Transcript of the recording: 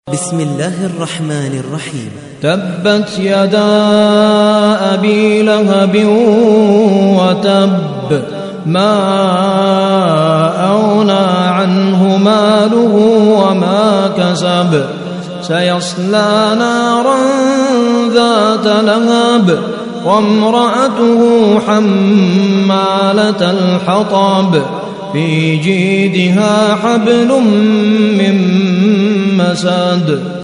بسم الله الرحمن الرحيم. تبت يدا أبي لهب وتب، ما أغنى عنه ماله وما كسب، سيصلى نارا ذات لهب وامرأته حمالة الحطب، في جيدها حبل من مسد.